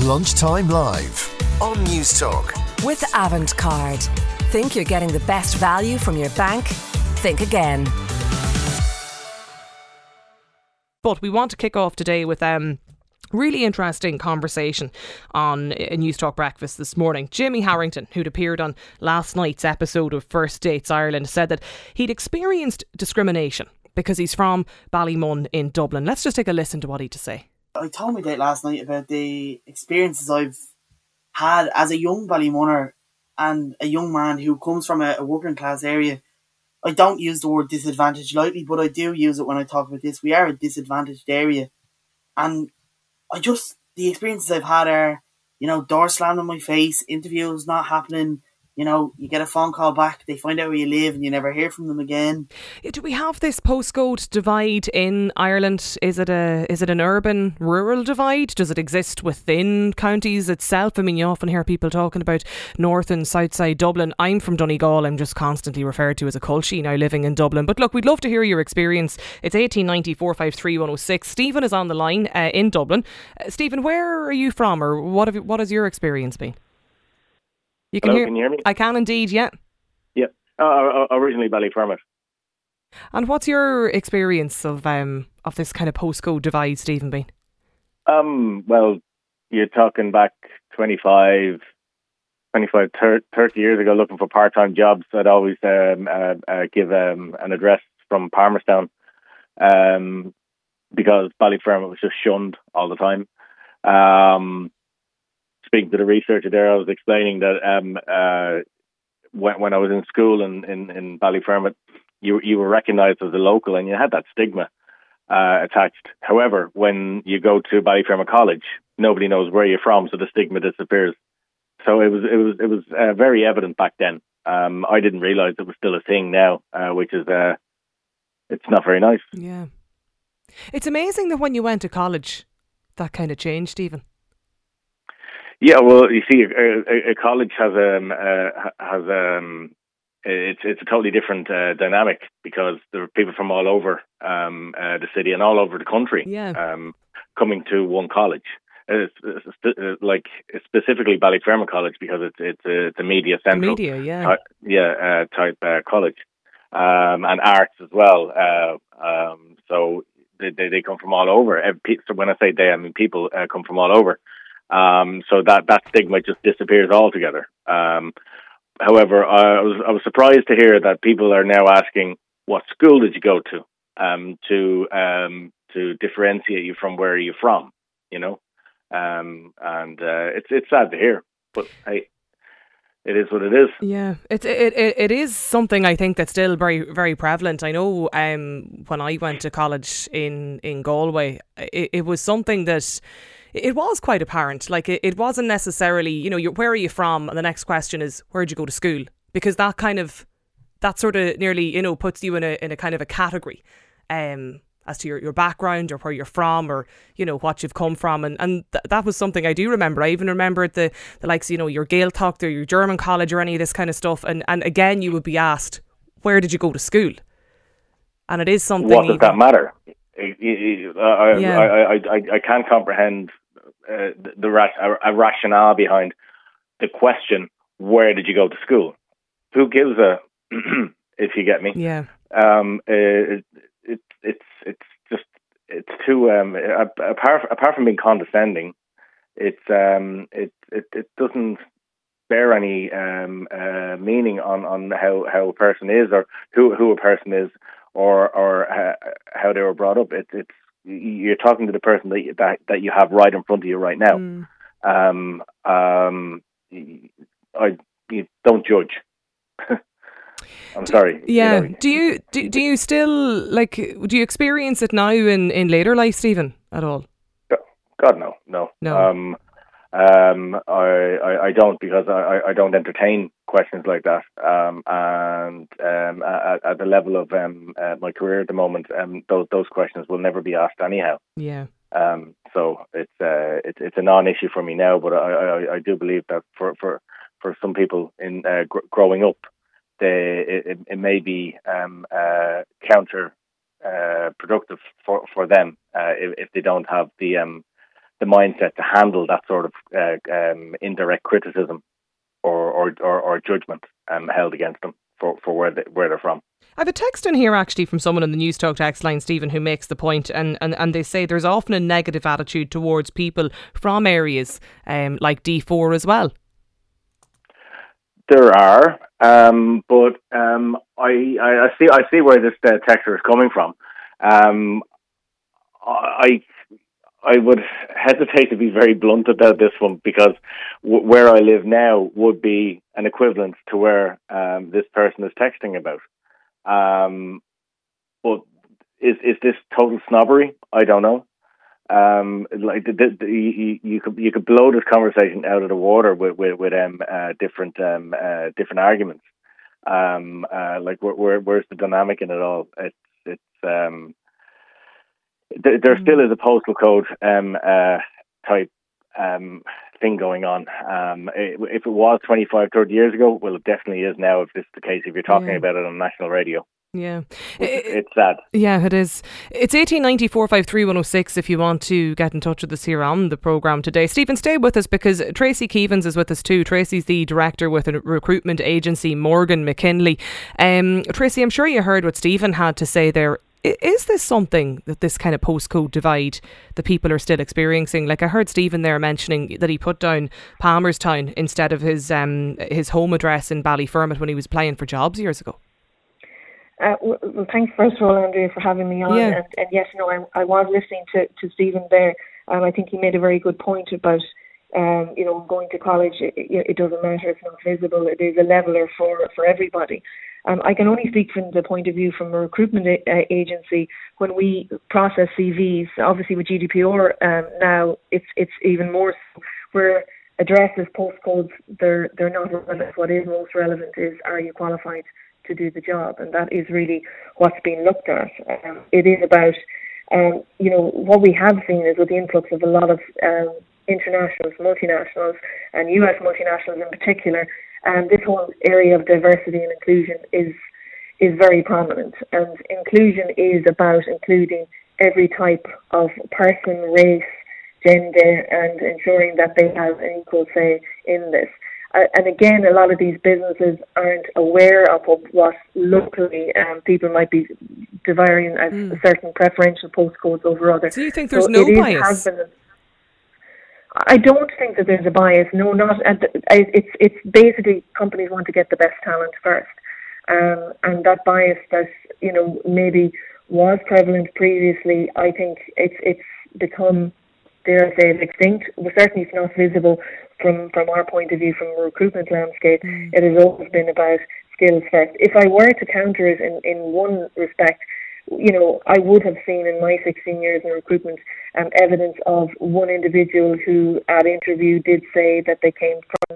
Lunchtime Live on Newstalk. With Avantcard. Think you're getting the best value from your bank? Think again. But we want to kick off today with really interesting conversation on a Newstalk Breakfast this morning. Jimmy Harrington, who'd appeared on last night's episode of First Dates Ireland, said that he'd experienced discrimination because he's from Ballymun in Dublin. Let's just take a listen to what he had to say. I told my date last night about the experiences I've had as a young Ballymunner and a young man who comes from a working class area. I don't use the word disadvantaged lightly, but I do use it when I talk about this. We are a disadvantaged area. And the experiences I've had are, doors slammed in my face, interviews not happening. You get a phone call back, they find out where you live and you never hear from them again. Do we have this postcode divide in Ireland? Is it an urban-rural divide? Does it exist within counties itself? I mean, you often hear people talking about north and south side Dublin. I'm from Donegal. I'm just constantly referred to as a culchie now living in Dublin. But look, we'd love to hear your experience. It's 1890 453 106. Stephen is on the line in Dublin. Stephen, where are you from, or what has your experience been? Can you hear me? I can indeed, yeah. Yeah, originally Ballyfermot. And what's your experience of this kind of postcode divide, Stephen, been? Well, you're talking back 25, 30 years ago, looking for part-time jobs. I'd always give an address from Palmerstown because Ballyfermot was just shunned all the time. Speaking to the researcher there, I was explaining that when I was in school in Ballyfermot, you were recognised as a local and you had that stigma attached. However, when you go to Ballyfermot College, nobody knows where you're from, so the stigma disappears. So it was very evident back then. I didn't realise it was still a thing now, which is it's not very nice. Yeah, it's amazing that when you went to college, that kind of changed, Stephen. Yeah, well, you see, a college has it's a totally different dynamic because there are people from all over the city and all over the country coming to one college. Like specifically Ballyfermot College because it's a media central, type college, and arts as well. So they come from all over. So when I say they, I mean people come from all over. So that stigma just disappears altogether. However, I was surprised to hear that people are now asking, what school did you go to differentiate you from where you're from, and it's sad to hear, but hey, it is what it is. Yeah, it is something I think that's still very, very prevalent. I know when I went to college in Galway, it was something that it was quite apparent. Like it wasn't necessarily, where are you from? And the next question is, where'd you go to school? Because that sort of nearly, puts you in a kind of a category as to your background or where you're from or, what you've come from. And that was something I do remember. I even remembered the likes, your Gaeltacht or your German college or any of this kind of stuff. And again, you would be asked, where did you go to school? And it is something. What does that matter? I can't comprehend a rationale behind the question, where did you go to school? Who gives a if you get me? Yeah. It's too apart from being condescending, it doesn't bear any meaning on how a person is or who a person is or how they were brought up. It's you're talking to the person that you have right in front of you right now. You don't judge. I'm sorry. Yeah. Do you still do you experience it now in later life, Stephen, at all? God, no. No. I don't, because I don't entertain questions like that. And at the level of my career at the moment, those questions will never be asked anyhow. Yeah. So it's a non-issue for me now. But I do believe that for some people in growing up, it may be counter productive for them if they don't have the the mindset to handle that sort of indirect criticism or judgment held against them for where they're from. I have a text in here actually from someone on the News Talk text line, Stephen, who makes the point, and they say there's often a negative attitude towards people from areas like D4 as well. There are, but I see where this texter is coming from. I would hesitate to be very blunt about this one, because where I live now would be an equivalent to where this person is texting about. But is this total snobbery? I don't know. You could blow this conversation out of the water with different arguments. Where's the dynamic in it all? There still is a postal code type thing going on. If it was 25, 30 years ago, well, it definitely is now, if this is the case, if you're talking about it on national radio. Yeah. It's sad. Yeah, it is. It's 1890 453 106 if you want to get in touch with us here on the programme today. Stephen, stay with us, because Tracy Keevans is with us too. Tracy's the director with a recruitment agency, Morgan McKinley. Tracy, I'm sure you heard what Stephen had to say there. Is this something that this kind of postcode divide that people are still experiencing? Like, I heard Stephen there mentioning that he put down Palmerstown instead of his home address in Ballyfermot when he was applying for jobs years ago. Well, thanks first of all, Andrea, for having me on. Yeah. And yes, I was listening to Stephen there. I think he made a very good point about going to college. It doesn't matter if it's not visible. It is a leveler for everybody. I can only speak from the point of view from a recruitment agency. When we process CVs, obviously with GDPR now, it's even more so, where addresses, postcodes, they're not relevant. What is most relevant is, are you qualified to do the job? And that is really what's being looked at. It is about, what we have seen is with the influx of a lot of internationals, multinationals, and US multinationals in particular, this whole area of diversity and inclusion is very prominent. And inclusion is about including every type of person, race, gender, and ensuring that they have an equal say in this. And again, a lot of these businesses aren't aware of what locally people might be dividing as certain preferential postcodes over others. So you think there's no bias? I don't think that there's a bias. No, not. It's basically companies want to get the best talent first, and that bias that maybe was prevalent previously. I think it's become, dare I say, extinct. Well, certainly it's not visible from our point of view from a recruitment landscape. It has always been about skills first. If I were to counter it in one respect, I would have seen in my 16 years in recruitment evidence of one individual who at interview did say that they came from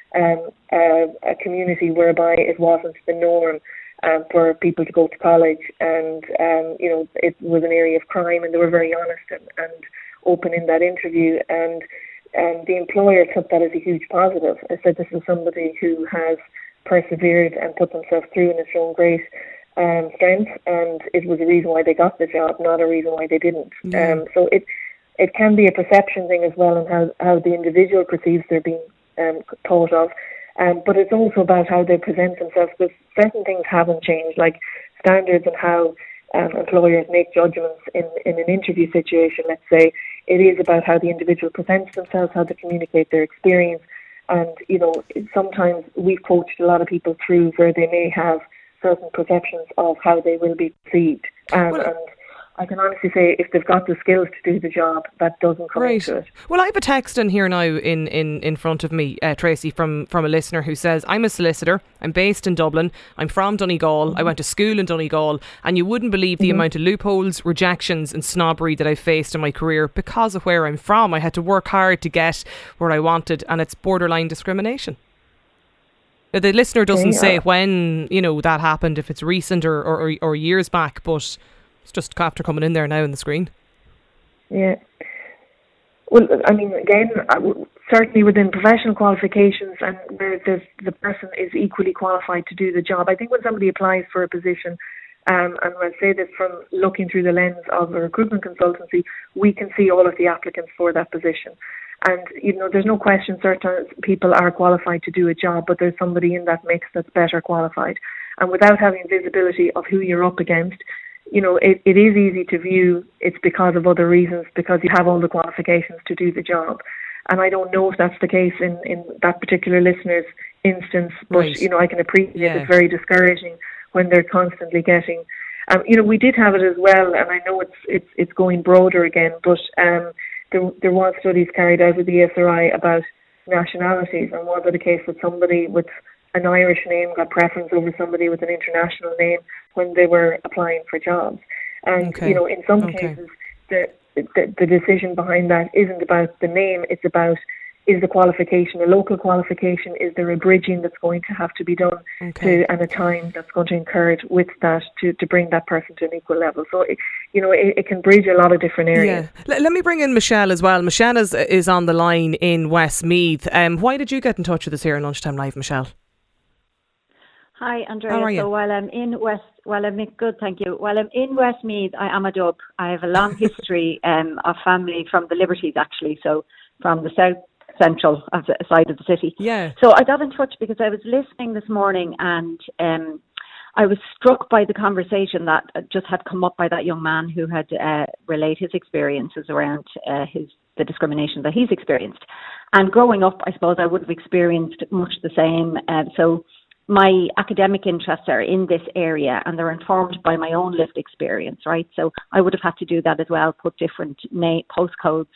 a community whereby it wasn't the norm for people to go to college, and it was an area of crime, and they were very honest and open in that interview, and the employer took that as a huge positive. I said, this is somebody who has persevered and put themselves through and has shown great strength, and it was a reason why they got the job, not a reason why they didn't. So it can be a perception thing as well, and how the individual perceives they're being thought of, but it's also about how they present themselves, because certain things haven't changed, like standards and how employers make judgments in an interview situation. Let's say it is about how the individual presents themselves, how they communicate their experience, and sometimes we've coached a lot of people through where they may have certain perceptions of how they will be perceived, and I can honestly say if they've got the skills to do the job, that doesn't come into it. Well, I have a text in here now in front of me, Tracy, from a listener who says, I'm a solicitor, I'm based in Dublin, I'm from Donegal, I went to school in Donegal, and you wouldn't believe the amount of loopholes, rejections and snobbery that I've faced in my career because of where I'm from. I had to work hard to get where I wanted, and it's borderline discrimination. The listener doesn't say when that happened, if it's recent or years back, but it's just after coming in there now on the screen. Yeah. Well, I mean, again, certainly within professional qualifications and where the person is equally qualified to do the job. I think when somebody applies for a position, And I say this from looking through the lens of a recruitment consultancy, we can see all of the applicants for that position. And, there's no question certain people are qualified to do a job, but there's somebody in that mix that's better qualified. And without having visibility of who you're up against, it is easy to view it's because of other reasons, because you have all the qualifications to do the job. And I don't know if that's the case in that particular listener's instance, but, right. I can appreciate it's very discouraging when they're constantly getting... we did have it as well, and I know it's going broader again, but there was studies carried out with the ESRI about nationalities, and was it a case that somebody with an Irish name got preference over somebody with an international name when they were applying for jobs? And, in some cases, the decision behind that isn't about the name, it's about, is the qualification a local qualification? Is there a bridging that's going to have to be done and a time that's going to incur with that to bring that person to an equal level? So, it can bridge a lot of different areas. Yeah. Let me bring in Michelle as well. Michelle is on the line in Westmeath. Why did you get in touch with us here on Lunchtime Live, Michelle? Hi, Andrea. How are you? So I'm good, thank you. While I'm in Westmeath, I am a Dub. I have a long history of family from the Liberties, actually, so from the south central side of the city. Yeah. So I got in touch because I was listening this morning, and I was struck by the conversation that just had come up by that young man who had relayed his experiences around the discrimination that he's experienced. And growing up, I suppose I would have experienced much the same. So my academic interests are in this area, and they're informed by my own lived experience, right? So I would have had to do that as well, put different postcodes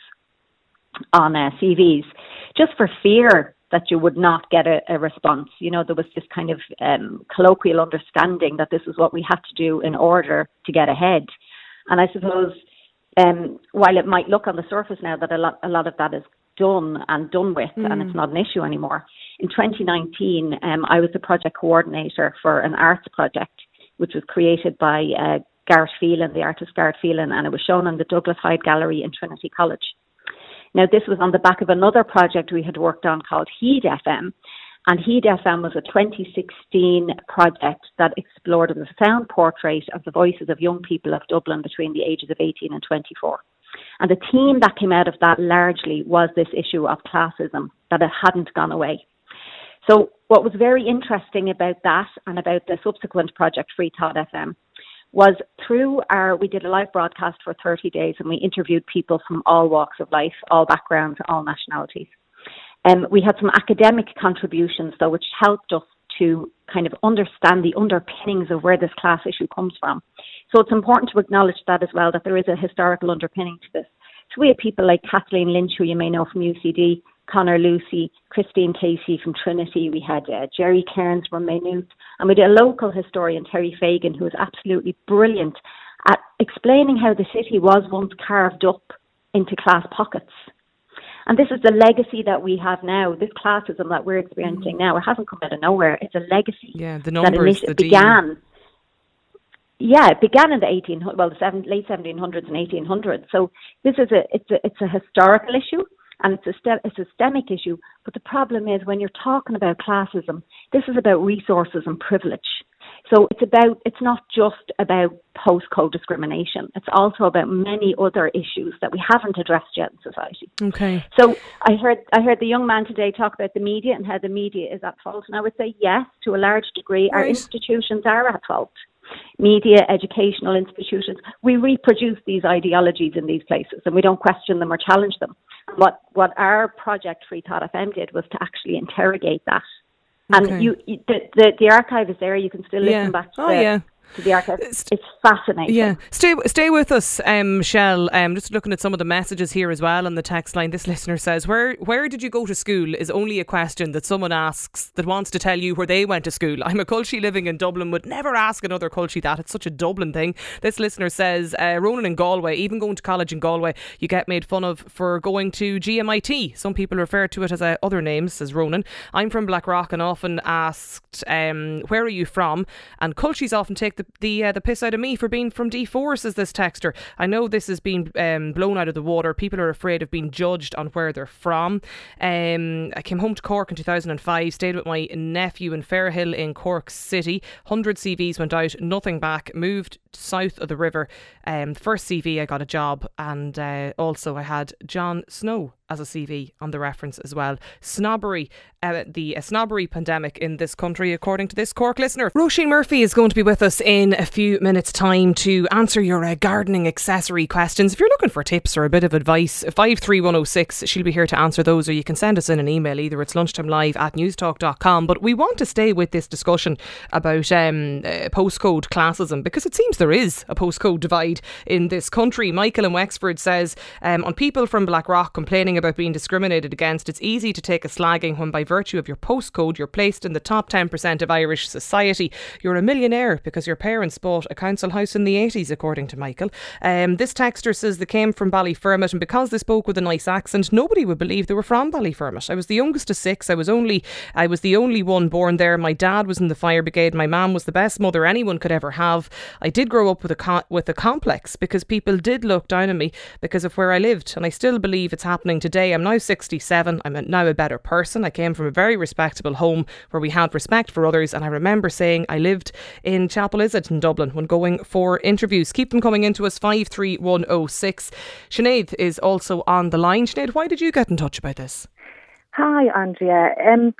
on CVs, just for fear that you would not get a response. There was this kind of colloquial understanding that this is what we had to do in order to get ahead. And I suppose while it might look on the surface now that a lot of that is done with, and it's not an issue anymore. In 2019, I was the project coordinator for an arts project, which was created by Garrett Phelan, the artist Garrett Phelan, and it was shown in the Douglas Hyde Gallery in Trinity College. Now, this was on the back of another project we had worked on called Heed FM, and Heed FM was a 2016 project that explored the sound portrait of the voices of young people of Dublin between the ages of 18 and 24. And the theme that came out of that largely was this issue of classism, that it hadn't gone away. So what was very interesting about that and about the subsequent project, Free Thought FM, was we did a live broadcast for 30 days, and we interviewed people from all walks of life, all backgrounds, all nationalities. We had some academic contributions, though, which helped us to kind of understand the underpinnings of where this class issue comes from. So it's important to acknowledge that as well, that there is a historical underpinning to this. So we had people like Kathleen Lynch, who you may know from UCD, Conor Lucy, Christine Casey from Trinity. We had Jerry Cairns from Maynooth, and we had a local historian, Terry Fagan, who was absolutely brilliant at explaining how the city was once carved up into class pockets. And this is the legacy that we have now. This classism that we're experiencing now, it hasn't come out of nowhere. It's a legacy. Yeah, the numbers, that began. Yeah, it began in the late 1700s and 1800s. So this is it's a historical issue, and it's a systemic issue. But the problem is, when you're talking about classism, this is about resources and privilege. So it's not just about postcode discrimination. It's also about many other issues that we haven't addressed yet in society. Okay. So I heard the young man today talk about the media and how the media is at fault. And I would say yes, to a large degree. Our institutions are at fault. Media, educational institutions, we reproduce these ideologies in these places, and we don't question them or challenge them. What our project Free Thought FM did was to actually interrogate that. And the archive is there. You can still listen back to the archive. It's fascinating. Yeah. Stay with us, Michelle. Just looking at some of the messages here as well on the text line. This listener says, where did you go to school is only a question that someone asks that wants to tell you where they went to school. I'm a Culchie living in Dublin, would never ask another Culchie that. It's such a Dublin thing. This listener says, Ronan in Galway, even going to college in Galway, you get made fun of for going to GMIT. Some people refer to it as other names, says Ronan. I'm from Blackrock and often asked, where are you from? And Culchies often take the piss out of me for being from D4, says this texter. I know this has been blown out of the water. People are afraid of being judged on where they're from. I came home to Cork in 2005, stayed with my nephew in Fairhill in Cork City. 100 CVs went out, nothing back. Moved south of the river. First CV, I got a job, and also I had Jon Snow as a CV on the reference as well. Snobbery, the snobbery pandemic in this country, according to this Cork listener. Roisin Murphy is going to be with us in a few minutes' time to answer your gardening accessory questions. If you're looking for tips or a bit of advice, 53106, she'll be here to answer those, or you can send us in an email. Either it's lunchtimelive@newstalk.com. But we want to stay with this discussion about postcode classism, because it seems there is a postcode divide in this country. Michael in Wexford says, on people from Blackrock complaining about being discriminated against, it's easy to take a slagging when by virtue of your postcode you're placed in the top 10% of Irish society. You're a millionaire because your parents bought a council house in the 80s, according to Michael. This texter says they came from Ballyfermot, and because they spoke with a nice accent, nobody would believe they were from Ballyfermot. I was the youngest of 6. I was the only one born there. My dad was in the fire brigade. My mum was the best mother anyone could ever have. I did grow up with a complex because people did look down on me because of where I lived, and I still believe it's happening today. I'm now 67. I'm now a better person. I came from a very respectable home where we had respect for others, and I remember saying I lived in Chapel Izzard in Dublin when going for interviews. Keep them coming into us, 53106. Sinead is also on the line. Sinead, why did you get in touch about this? Hi, Andrea.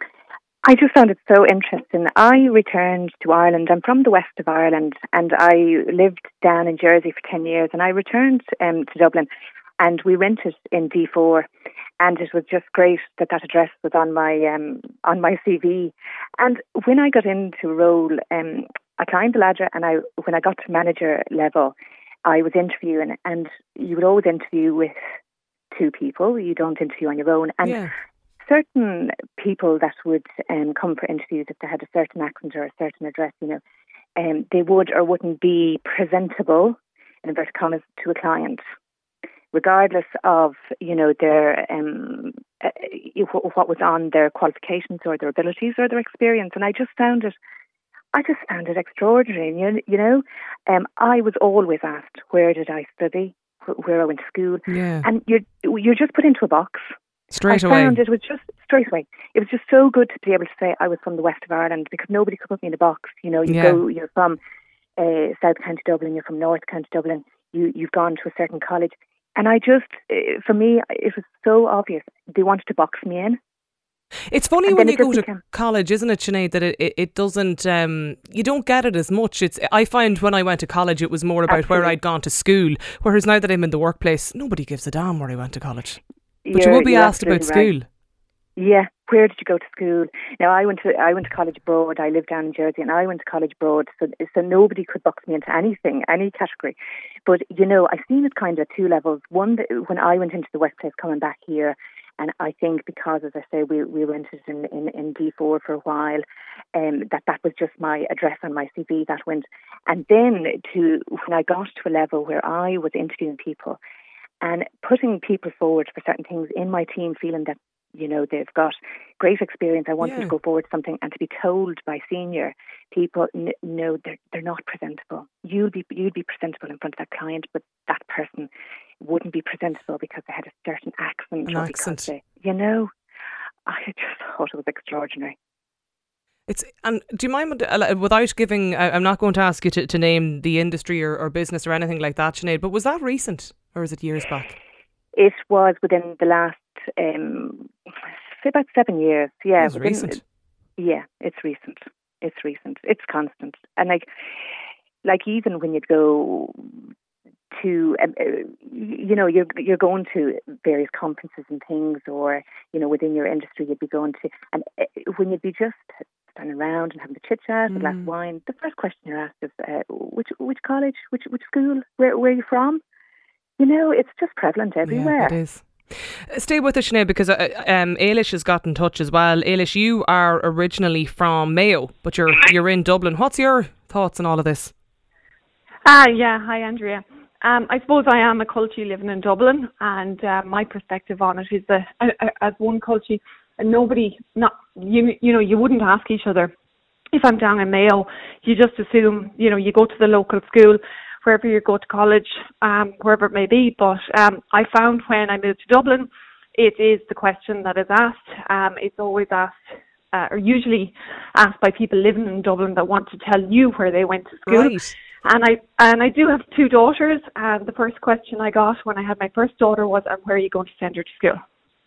I just found it so interesting. I returned to Ireland. I'm from the west of Ireland, and I lived down in Jersey for 10 years, and I returned to Dublin, and we rented in D4, and it was just great that address was on my CV. And when I got into a role, I climbed the ladder, and when I got to manager level, I was interviewing, and you would always interview with 2 people. You don't interview on your own. And certain people that would come for interviews, if they had a certain accent or a certain address, they would or wouldn't be presentable, in inverted commas, to a client, regardless of their what was on their qualifications or their abilities or their experience. And I just found it extraordinary. I was always asked, where did I study, where I went to school, and you're just put into a box. Straight away. I found it was just straight away. It was just so good to be able to say I was from the west of Ireland, because nobody could put me in a box. You're from South County Dublin, you're from North County Dublin, you've gone to a certain college. And for me, it was so obvious. They wanted to box me in. It's funny when you go to college, isn't it, Sinead, that it doesn't, you don't get it as much. I find when I went to college, it was more about where I'd gone to school, whereas now that I'm in the workplace, nobody gives a damn where I went to college. But you will be asked about school. Yeah, where did you go to school? Now, I went to college abroad. I lived down in Jersey, and I went to college abroad, so nobody could box me into anything, any category. But I've seen it kind of at 2 levels. One, when I went into the workplace coming back here, and I think because, as I say, we rented in D4 for a while, that was just my address on my CV that went. And then when I got to a level where I was interviewing people and putting people forward for certain things in my team, feeling that they've got great experience, I want them to go forward to something, and to be told by senior people, no, they're not presentable. You'd be presentable in front of that client, but that person wouldn't be presentable because they had a certain accent. I just thought it was extraordinary. And do you mind, without giving, I'm not going to ask you to name the industry or business or anything like that, Sinead, but was that recent, or is it years back? It was within the last, about 7 years. Yeah, it's recent. Yeah, it's recent. It's constant. And like even when you go to, you're going to various conferences and things, or, within your industry you'd be going to, and when you'd be just standing around and having a chit chat, a glass of wine, the first question you're asked is, which college, which school, where are you from? It's just prevalent everywhere. Yeah, it is. Stay with us, Sinead, because Ailish has got in touch as well. Ailish, you are originally from Mayo, but you're in Dublin. What's your thoughts on all of this? Hi, Andrea. I suppose I am a culture living in Dublin, and my perspective on it is that as one culture, and nobody, you wouldn't ask each other if I'm down in Mayo, you just assume, you go to the local school, wherever you go to college, wherever it may be. But I found when I moved to Dublin, it is the question that is asked. It's always asked, or usually asked by people living in Dublin that want to tell you where they went to school. Right. And I do have 2 daughters, and the first question I got when I had my first daughter was, and where are you going to send her to school?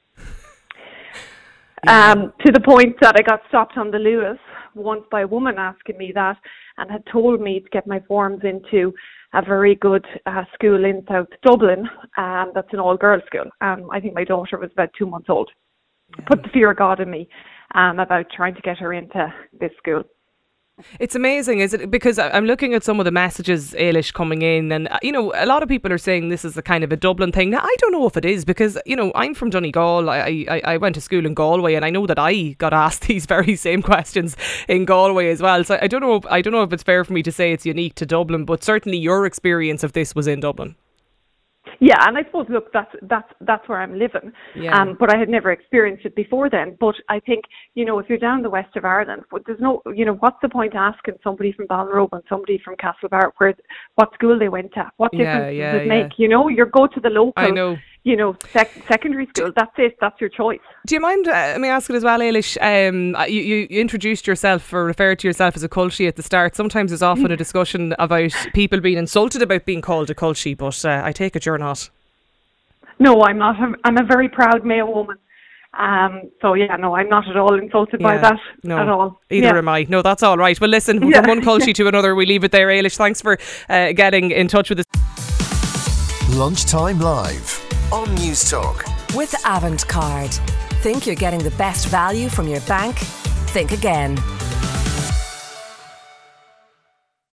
To the point that I got stopped on the Lewis once by a woman asking me that, and had told me to get my forms into a very good school in South Dublin, that's an all-girls school. I think my daughter was about 2 months old. Put the fear of God in me about trying to get her into this school. It's amazing, is it? Because I'm looking at some of the messages, Eilish, coming in, and a lot of people are saying this is a kind of a Dublin thing. Now, I don't know if it is, because I'm from Donegal. I went to school in Galway, and I know that I got asked these very same questions in Galway as well. So I don't know if it's fair for me to say it's unique to Dublin, but certainly your experience of this was in Dublin. Yeah, and I suppose, look, that's where I'm living. Yeah. But I had never experienced it before then. But I think, if you're down the west of Ireland, there's no, what's the point asking somebody from Ballinrobe and somebody from Castlebar what school they went to? What difference does it make? You go to the local, I know. Secondary school. That's it. That's your choice. Do you mind, let me ask it as well, Eilish, you introduced yourself or referred to yourself as a culchie at the start. Sometimes there's often a discussion about people being insulted about being called a culchie, but I take it you're not. No, I'm not. I'm a very proud Mayo woman. So yeah, no, I'm not at all insulted by that at all. Either am I. No, that's all right. Well, listen, from one culchie to another, we leave it there. Eilish, thanks for getting in touch with us. Lunchtime Live on Newstalk. With Avantcard. Think you're getting the best value from your bank? Think again.